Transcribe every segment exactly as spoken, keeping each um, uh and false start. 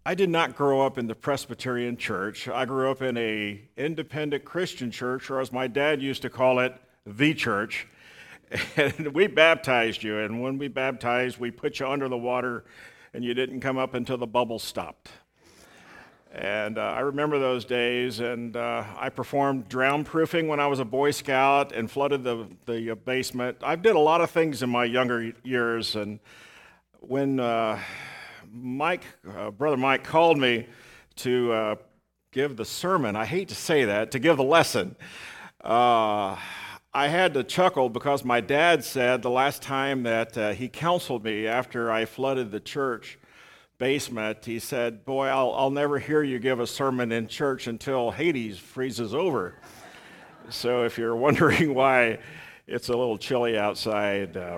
I did not grow up in the Presbyterian church. I grew up in a independent Christian church, or as my dad used to call it, the church. And we baptized you, and when we baptized, we put you under the water, and you didn't come up until the bubbles stopped. And uh, I remember those days, and uh, I performed drown proofing when I was a Boy Scout and flooded the, the basement. I did a lot of things in my younger years, and when uh, Mike, uh, Brother Mike called me to uh, give the sermon, I hate to say that, to give the lesson, uh, I had to chuckle because my dad said the last time that uh, he counseled me after I flooded the church basement, he said, boy, I'll, I'll never hear you give a sermon in church until Hades freezes over. So if you're wondering why it's a little chilly outside, uh,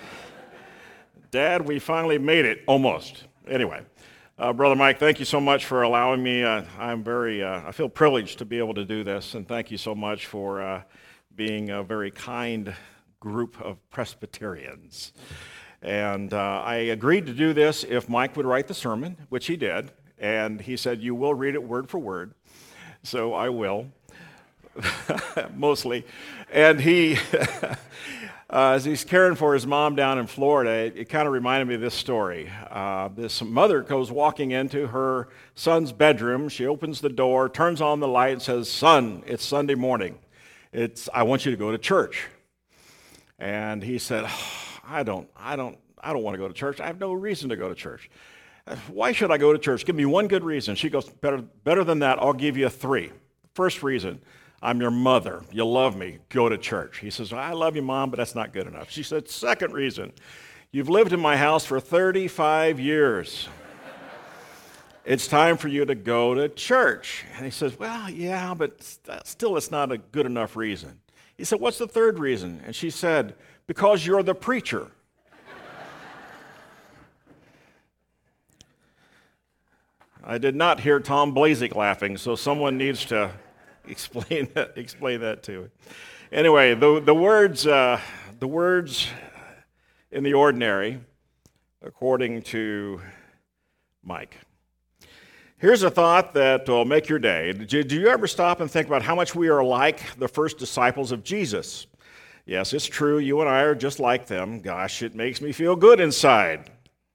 Dad, we finally made it, almost. Anyway, uh, Brother Mike, thank you so much for allowing me. Uh, I'm very, uh, I feel privileged to be able to do this, and thank you so much for uh, being a very kind group of Presbyterians. And uh, I agreed to do this if Mike would write the sermon, which he did, and he said, you will read it word for word, so I will, mostly. And he, uh, as he's caring for his mom down in Florida, it, it kind of reminded me of this story. Uh, this mother goes walking into her son's bedroom. She opens the door, turns on the light, and says, son, it's Sunday morning. It's, I want you to go to church. And he said, oh, I don't, I don't, I don't want to go to church. I have no reason to go to church. Why should I go to church? Give me one good reason. She goes, better, better than that, I'll give you three. First reason, I'm your mother. You love me. Go to church. He says, I love you, Mom, but that's not good enough. She said, second reason, you've lived in my house for thirty-five years. It's time for you to go to church. And he says, well, yeah, but still it's not a good enough reason. He said, what's the third reason? And she said, because you're the preacher. I did not hear Tom Blazik laughing, so someone needs to explain that, explain that to me. Anyway, the, the words, uh, the words in the ordinary, according to Mike. Here's a thought that will make your day. Did you ever stop and think about how much we are like the first disciples of Jesus? Yes, it's true. You and I are just like them. Gosh, it makes me feel good inside.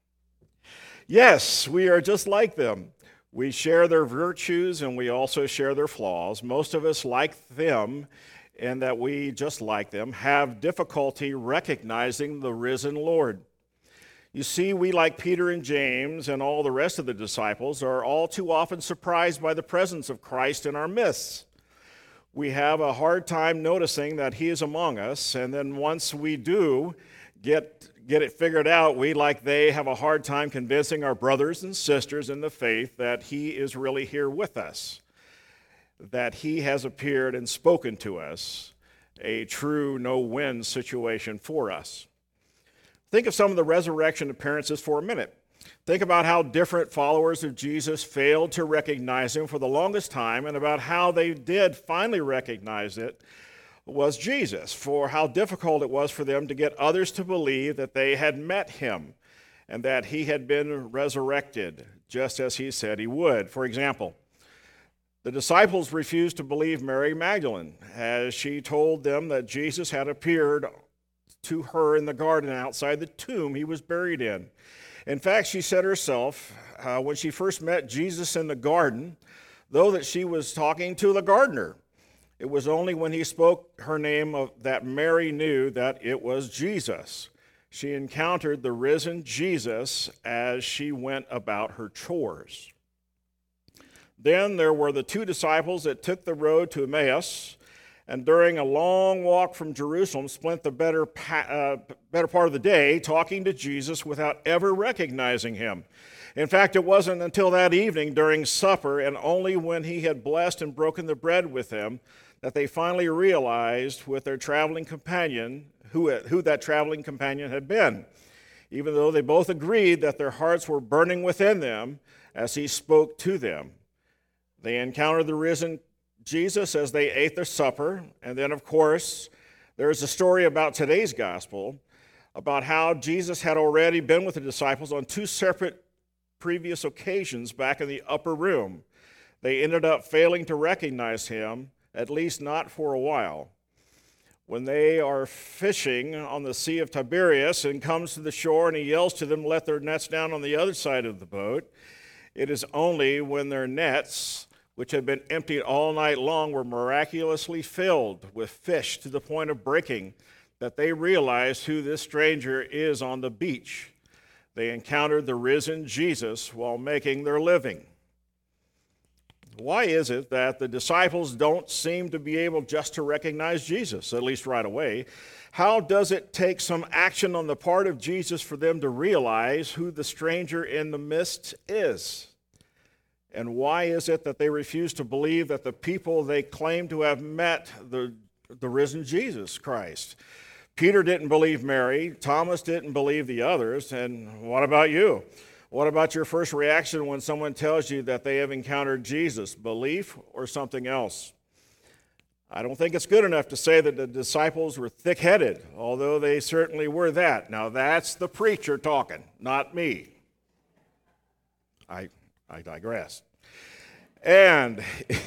Yes, we are just like them. We share their virtues and we also share their flaws. Most of us, like them, and that we, just like them, have difficulty recognizing the risen Lord. You see, we, like Peter and James and all the rest of the disciples, are all too often surprised by the presence of Christ in our midst. We have a hard time noticing that he is among us, and then once we do get, get it figured out, we, like they, have a hard time convincing our brothers and sisters in the faith that he is really here with us, that he has appeared and spoken to us, a true no-win situation for us. Think of some of the resurrection appearances for a minute. Think about how different followers of Jesus failed to recognize him for the longest time, and about how they did finally recognize it was Jesus, for how difficult it was for them to get others to believe that they had met him and that he had been resurrected, just as he said he would. For example, the disciples refused to believe Mary Magdalene as she told them that Jesus had appeared to her in the garden outside the tomb he was buried in. In fact, she said herself, uh, when she first met Jesus in the garden, though that she was talking to the gardener, it was only when he spoke her name of, that Mary knew that it was Jesus. She encountered the risen Jesus as she went about her chores. Then there were the two disciples that took the road to Emmaus, and during a long walk from Jerusalem, spent the better, uh, better part of the day talking to Jesus without ever recognizing him. In fact, it wasn't until that evening during supper, and only when he had blessed and broken the bread with them, that they finally realized with their traveling companion who, who that traveling companion had been, even though they both agreed that their hearts were burning within them as he spoke to them. They encountered the risen Jesus as they ate their supper, and then, of course, there's a story about today's gospel about how Jesus had already been with the disciples on two separate previous occasions back in the upper room. They ended up failing to recognize him, at least not for a while. When they are fishing on the Sea of Tiberias and comes to the shore and he yells to them, let their nets down on the other side of the boat, it is only when their nets, which had been emptied all night long, were miraculously filled with fish to the point of breaking, that they realized who this stranger is on the beach. They encountered the risen Jesus while making their living. Why is it that the disciples don't seem to be able just to recognize Jesus, at least right away? How does it take some action on the part of Jesus for them to realize who the stranger in the midst is? And why is it that they refuse to believe that the people they claim to have met the, the risen Jesus Christ? Peter didn't believe Mary. Thomas didn't believe the others. And what about you? What about your first reaction when someone tells you that they have encountered Jesus? Belief or something else? I don't think it's good enough to say that the disciples were thick-headed, although they certainly were that. Now, that's the preacher talking, not me. I, I digress. And,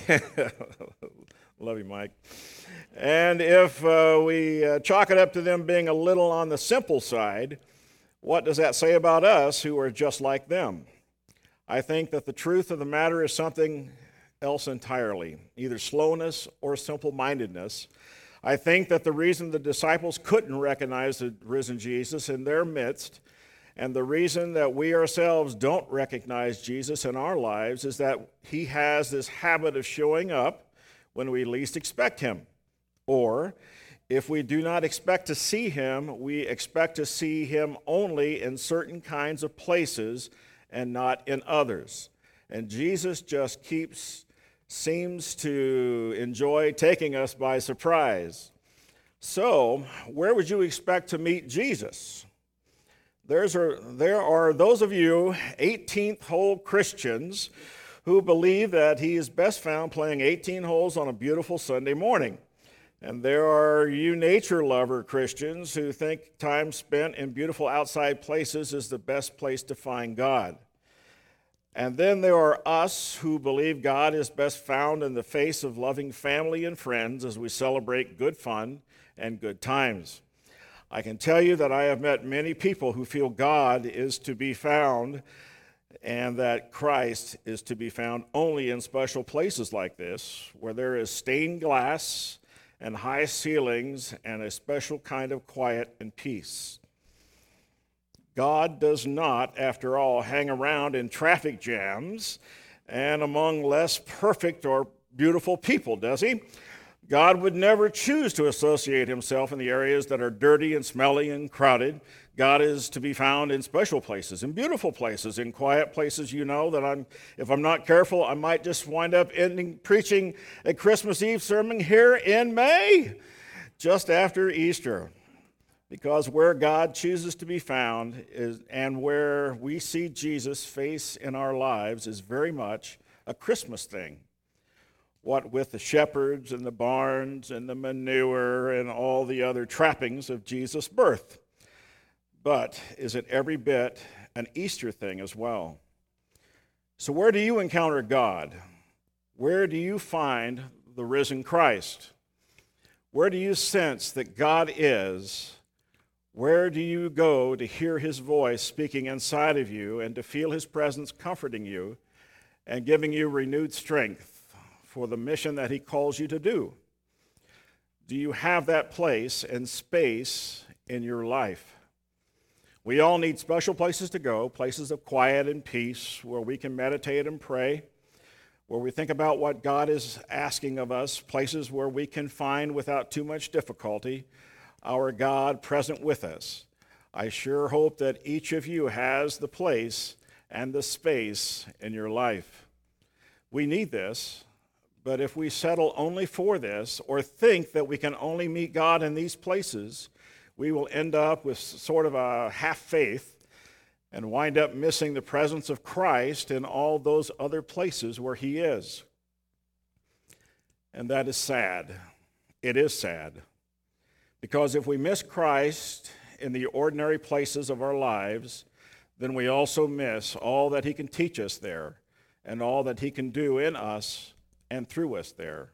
love you, Mike. And if uh, we uh, chalk it up to them being a little on the simple side, what does that say about us who are just like them? I think that the truth of the matter is something else entirely, either slowness or simple-mindedness. I think that the reason the disciples couldn't recognize the risen Jesus in their midst, and the reason that we ourselves don't recognize Jesus in our lives, is that he has this habit of showing up when we least expect him. Or, if we do not expect to see him, we expect to see him only in certain kinds of places and not in others. And Jesus just keeps, seems to enjoy taking us by surprise. So, where would you expect to meet Jesus? There's a, there are those of you eighteenth hole Christians who believe that he is best found playing eighteen holes on a beautiful Sunday morning. And there are you nature lover Christians who think time spent in beautiful outside places is the best place to find God. And then there are us who believe God is best found in the face of loving family and friends as we celebrate good fun and good times. I can tell you that I have met many people who feel God is to be found and that Christ is to be found only in special places like this, where there is stained glass and high ceilings, and a special kind of quiet and peace. God does not, after all, hang around in traffic jams and among less perfect or beautiful people, does he? God would never choose to associate himself in the areas that are dirty and smelly and crowded. God is to be found in special places, in beautiful places, in quiet places. You know that I'm, if I'm not careful, I might just wind up ending preaching a Christmas Eve sermon here in May, just after Easter. Because where God chooses to be found is, and where we see Jesus' face in our lives is very much a Christmas thing. What with the shepherds and the barns and the manure and all the other trappings of Jesus' birth. But is it every bit an Easter thing as well? So where do you encounter God? Where do you find the risen Christ? Where do you sense that God is? Where do you go to hear his voice speaking inside of you and to feel his presence comforting you and giving you renewed strength for the mission that he calls you to do? Do you have that place and space in your life? We all need special places to go, places of quiet and peace where we can meditate and pray, where we think about what God is asking of us, places where we can find without too much difficulty our God present with us. I sure hope that each of you has the place and the space in your life. We need this. But if we settle only for this or think that we can only meet God in these places, we will end up with sort of a half faith and wind up missing the presence of Christ in all those other places where he is. And that is sad. It is sad. Because if we miss Christ in the ordinary places of our lives, then we also miss all that he can teach us there and all that he can do in us and through us there.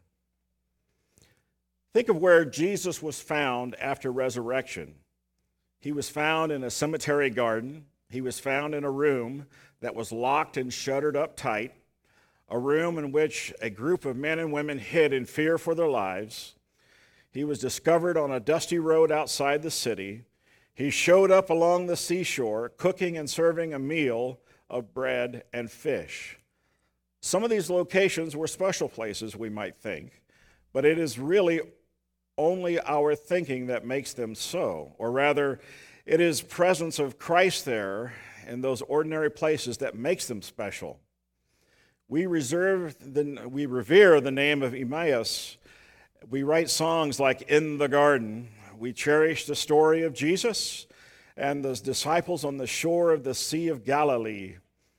Think of where Jesus was found after resurrection. He was found in a cemetery garden. He was found in a room that was locked and shuttered up tight, a room in which a group of men and women hid in fear for their lives. He was discovered on a dusty road outside the city. He showed up along the seashore, cooking and serving a meal of bread and fish. Some of these locations were special places, we might think, but it is really only our thinking that makes them so, or rather, it is presence of Christ there in those ordinary places that makes them special. We reserve the, we revere the name of Emmaus. We write songs like "In the Garden." We cherish the story of Jesus and the disciples on the shore of the Sea of Galilee.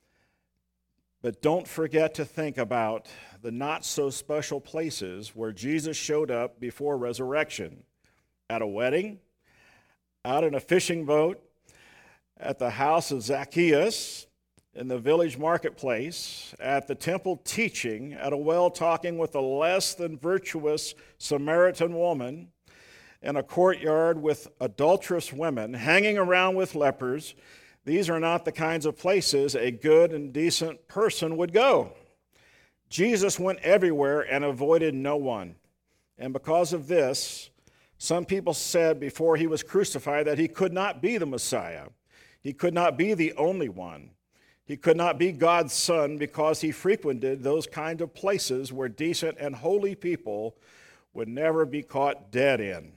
But don't forget to think about the not-so-special places where Jesus showed up before resurrection. At a wedding, out in a fishing boat, at the house of Zacchaeus, in the village marketplace, at the temple teaching, at a well talking with a less than virtuous Samaritan woman, in a courtyard with adulterous women, hanging around with lepers. These are not the kinds of places a good and decent person would go. Jesus went everywhere and avoided no one. And because of this, some people said before he was crucified that he could not be the Messiah. He could not be the only one. He could not be God's son because he frequented those kind of places where decent and holy people would never be caught dead in.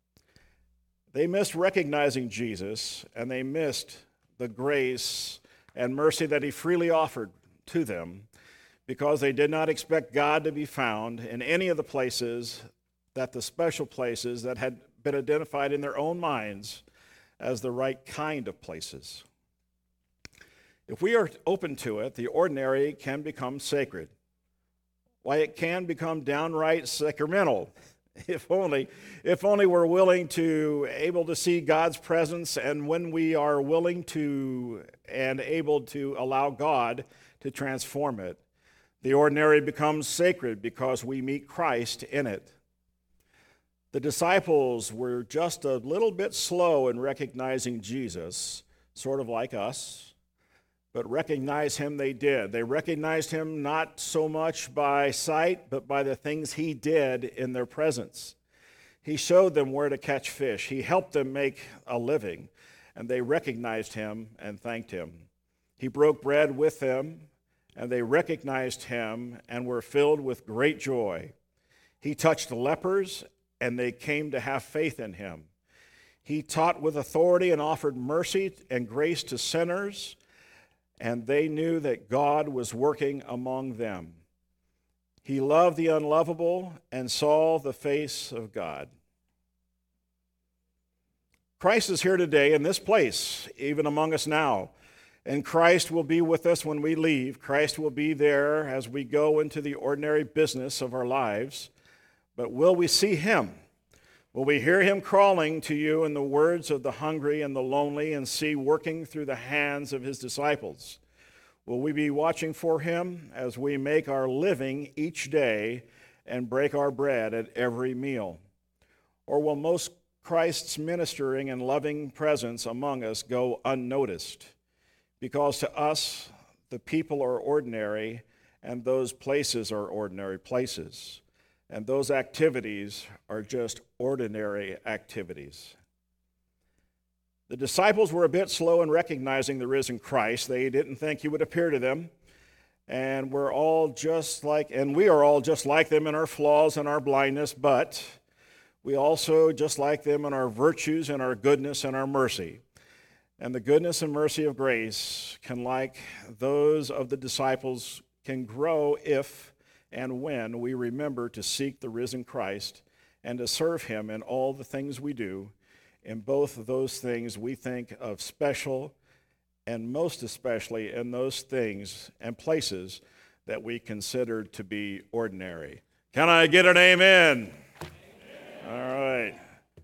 They missed recognizing Jesus, and they missed the grace and mercy that he freely offered to them because they did not expect God to be found in any of the places, that the special places that had been identified in their own minds as the right kind of places. If we are open to it, the ordinary can become sacred. Why, it can become downright sacramental. If only, if only we're willing to, able to see God's presence, and when we are willing to and able to allow God to transform it, the ordinary becomes sacred because we meet Christ in it. The disciples were just a little bit slow in recognizing Jesus, sort of like us, but recognize him they did. They recognized him not so much by sight, but by the things he did in their presence. He showed them where to catch fish. He helped them make a living, and they recognized him and thanked him. He broke bread with them, and they recognized him and were filled with great joy. He touched lepers, and they came to have faith in him. He taught with authority and offered mercy and grace to sinners, and they knew that God was working among them. He loved the unlovable and saw the face of God. Christ is here today in this place, even among us now. And Christ will be with us when we leave. Christ will be there as we go into the ordinary business of our lives. But will we see him? Will we hear him calling to you in the words of the hungry and the lonely and see working through the hands of his disciples? Will we be watching for him as we make our living each day and break our bread at every meal? Or will most Christ's ministering and loving presence among us go unnoticed? Because to us, the people are ordinary, and those places are ordinary places. And those activities are just ordinary activities. The disciples were a bit slow in recognizing the risen Christ. They didn't think he would appear to them. And we're all just like, and we are all just like them in our flaws and our blindness, but we also just like them in our virtues and our goodness and our mercy. And the goodness and mercy of grace can, like those of the disciples, can grow if and when we remember to seek the risen Christ and to serve him in all the things we do. In both of those things we think of special, and most especially in those things and places that we consider to be ordinary. Can I get an amen? Amen. All right.